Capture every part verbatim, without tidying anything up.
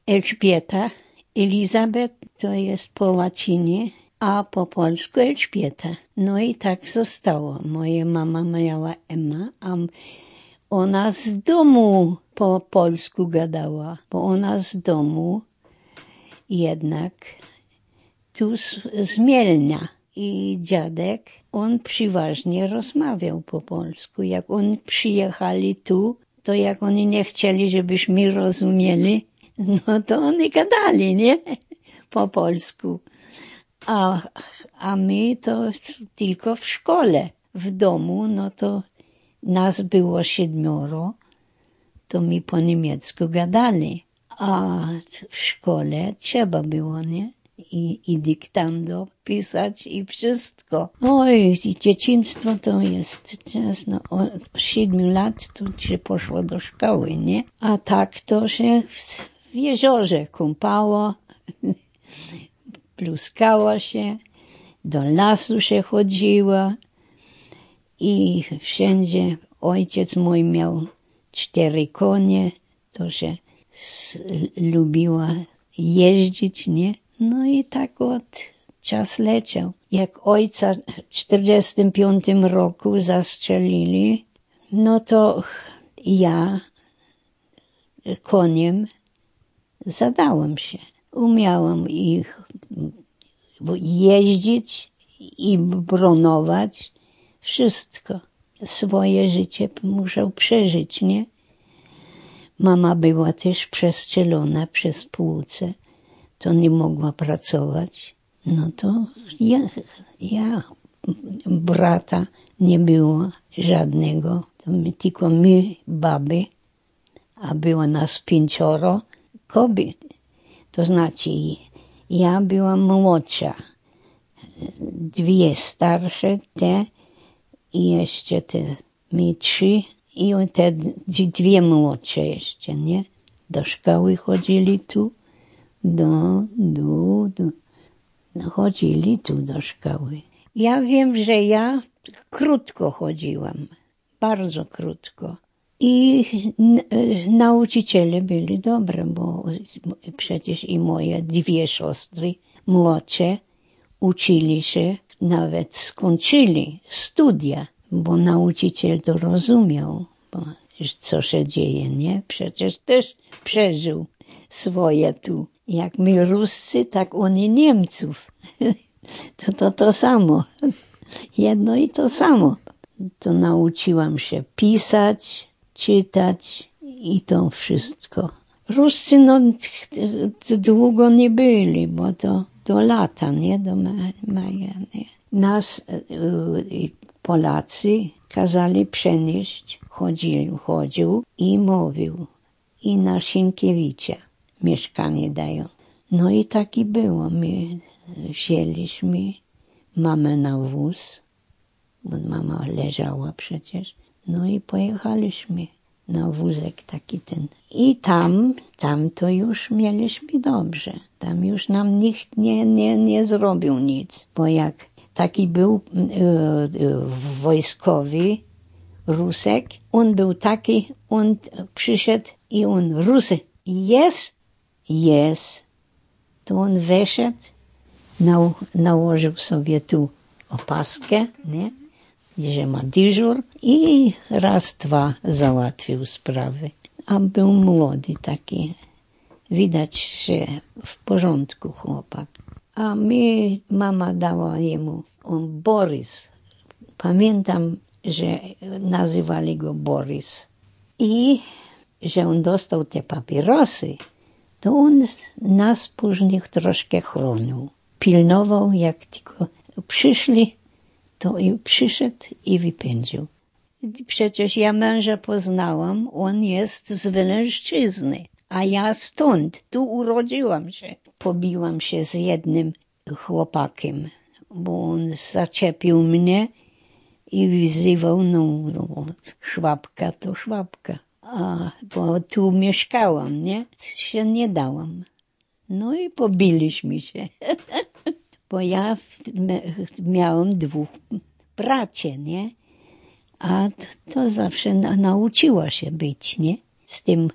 Elżbieta, Elizabeth to jest po łacinie, a po polsku Elżbieta. No i tak zostało. Moja mama miała Emma, a ona z domu po polsku gadała, bo ona z domu jednak tu z, z Mielna. I dziadek, on przeważnie rozmawiał po polsku. Jak oni przyjechali tu, to jak oni nie chcieli, żebyśmy rozumieli, no to oni gadali, nie? Po polsku. A, a my to tylko w szkole. W domu, no to nas było siedmioro, to my po niemiecku gadali. A w szkole trzeba było, nie? I, i dyktando pisać i wszystko. Oj, dzieciństwo to jest. Teraz no, o siedmiu lat to się poszło do szkoły, nie? A tak to się w jeziorze kąpało, pluskało się, do lasu się chodziło i wszędzie ojciec mój miał cztery konie, to się lubiła jeździć, nie? No i tak od czas leciał. Jak ojca w czterdziestym piątym roku zastrzelili, no to ja koniem zadałem się. Umiałem ich jeździć i bronować. Wszystko. Swoje życie musiał przeżyć, nie? Mama była też przestrzelona przez płuce. To nie mogła pracować. No to ja, ja brata nie było żadnego. To my, tylko my, baby, a było nas pięcioro kobiet. To znaczy, ja byłam młodsza. Dwie starsze, te i jeszcze te my trzy i te dwie młodsze jeszcze, nie? Do szkoły chodzili tu. Do, do, do. No, chodzili tu do szkoły. Ja wiem, że ja krótko chodziłam. Bardzo krótko. I n- nauczyciele byli dobre, bo przecież i moje dwie siostry młodsze uczyli się, nawet skończyli studia, bo nauczyciel to rozumiał, bo co się dzieje, nie? Przecież też przeżył swoje tu. Jak my Ruscy, tak oni Niemców. To to to samo. Jedno i to samo. To nauczyłam się pisać, czytać i to wszystko. Ruscy no długo nie byli, bo to, to lata, nie? Do maja, nie? Nas Polacy kazali przenieść, chodził, chodził i mówił. I na Sienkiewicza mieszkanie dają. No i tak i było. My wzięliśmy mamę na wóz, bo mama leżała przecież. No i pojechaliśmy na wózek taki ten. I tam, tam to już mieliśmy dobrze. Tam już nam nikt nie, nie, nie zrobił nic. Bo jak taki był e, e, wojskowy Rusek, on był taki, on przyszedł i on, Rusy, jest? Jest. To on wyszedł, nał, nałożył sobie tu opaskę, nie? Że ma dyżur i raz, dwa załatwił sprawy. A był młody taki, widać, że w porządku chłopak. A my, mama dała jemu, on Borys. Pamiętam, że nazywali go Borys. I że on dostał te papierosy, to on nas później troszkę chronił. Pilnował, jak tylko przyszli, to i przyszedł i wypędził. Przecież ja męża poznałam, on jest z Węleszczyzny, a ja stąd, tu urodziłam się. Pobiłam się z jednym chłopakiem, bo on zaczepił mnie i wyzywał, no, no szwabka to szwabka. A, bo tu mieszkałam, nie? Się nie dałam. No i pobiliśmy się. Bo ja miałam dwóch braci, nie? A to zawsze na, nauczyła się być, nie? Z tym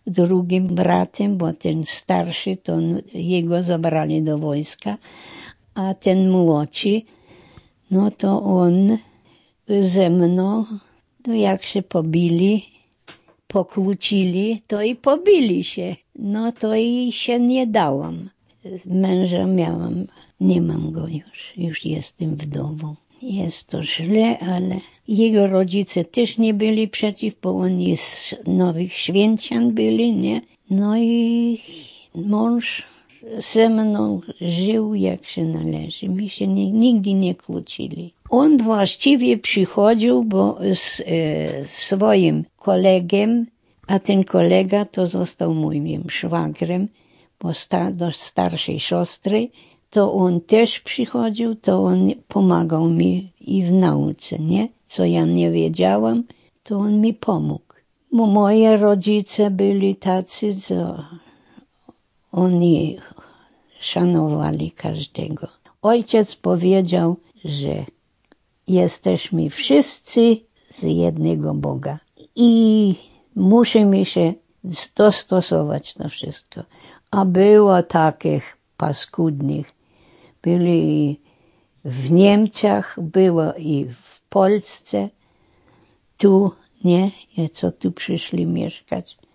drugim bratem, bo ten starszy, to jego zabrali do wojska, a ten młodszy, no to on ze mną, no jak się pobili, pokłócili, to i pobili się. No to i się nie dałam. Męża miałam, nie mam go już, już jestem wdową. Jest to źle, ale jego rodzice też nie byli przeciw, bo oni z Nowych Święcian byli, nie? No i mąż ze mną żył jak się należy. My się nie, nigdy nie kłócili. On właściwie przychodził, bo z e, swoim kolegiem, a ten kolega to został moim szwagrem, bo sta, do starszej siostry, to on też przychodził, to on pomagał mi i w nauce, nie? Co ja nie wiedziałam, to on mi pomógł. Bo moje rodzice byli tacy, co oni szanowali każdego. Ojciec powiedział, że jesteśmy wszyscy z jednego Boga i musimy się dostosować do wszystko. A było takich paskudnych. Byli i w Niemczech, było i w Polsce, tu, nie, co tu przyszli mieszkać.